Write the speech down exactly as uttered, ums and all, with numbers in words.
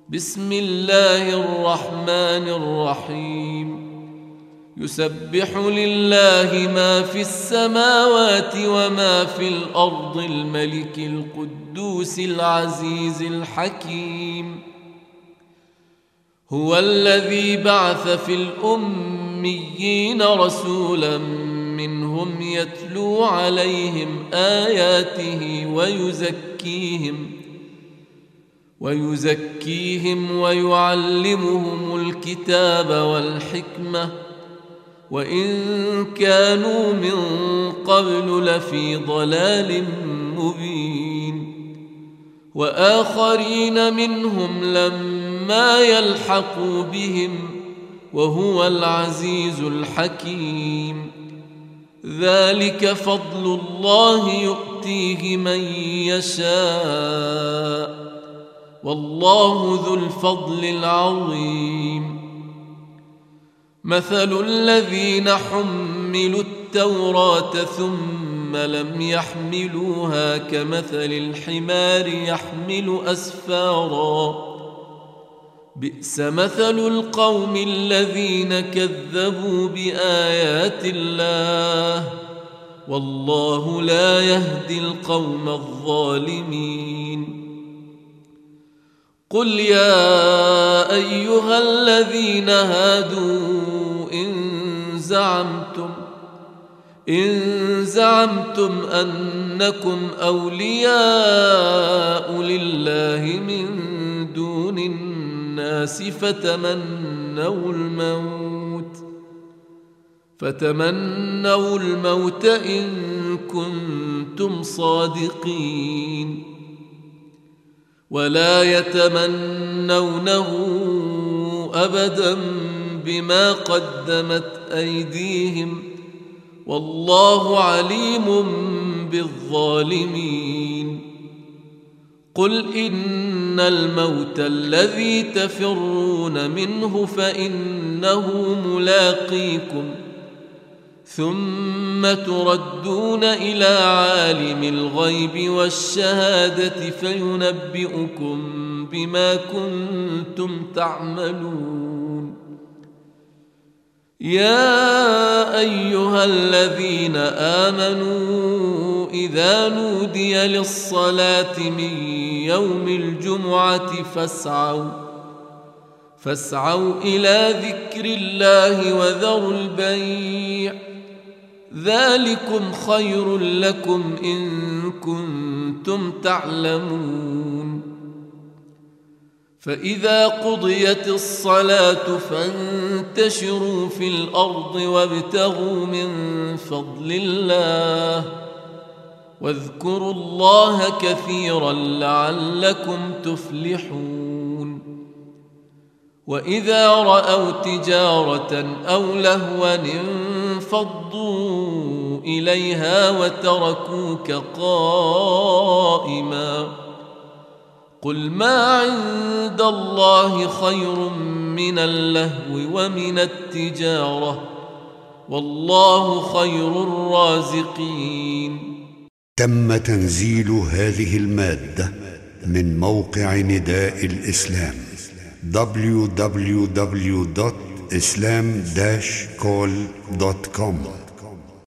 بسم الله الرحمن الرحيم يسبح لله ما في السماوات وما في الأرض الملك القدوس العزيز الحكيم هو الذي بعث في الأميين رسولا منهم يتلو عليهم آياته ويزكيهم ويزكيهم ويعلمهم الكتاب والحكمة وإن كانوا من قبل لفي ضلال مبين وآخرين منهم لما يلحقوا بهم وهو العزيز الحكيم ذلك فضل الله يؤتيه من يشاء والله ذو الفضل العظيم مثل الذين حملوا التوراة ثم لم يحملوها كمثل الحمار يحمل أسفارا بئس مثل القوم الذين كذبوا بآيات الله والله لا يهدي القوم الظالمين قل يا أيها الذين هادوا إن زعمتم إن زعمتم أنكم أولياء لله من دون الناس فتمنوا الموت فتمنوا الموت إن كنتم صادقين ولا يتمنونه أبدا بما قدمت أيديهم والله عليم بالظالمين قل إن الموت الذي تفرون منه فإنه ملاقيكم ثم تردون إلى عالم الغيب والشهادة فينبئكم بما كنتم تعملون يا أيها الذين آمنوا إذا نودي للصلاة من يوم الجمعة فاسعوا فاسعوا إلى ذكر الله وذروا البيع ذلكم خير لكم إن كنتم تعلمون فإذا قضيت الصلاة فانتشروا في الأرض وابتغوا من فضل الله واذكروا الله كثيرا لعلكم تفلحون وإذا رأوا تجارة أو لهوا انفضوا إليها وتركوك قائما قل ما عند الله خير من اللهو ومن التجارة والله خير الرازقين. تم تنزيل هذه المادة من موقع نداء الإسلام دبليو دبليو دبليو دوت إسلام داش كول دوت كوم.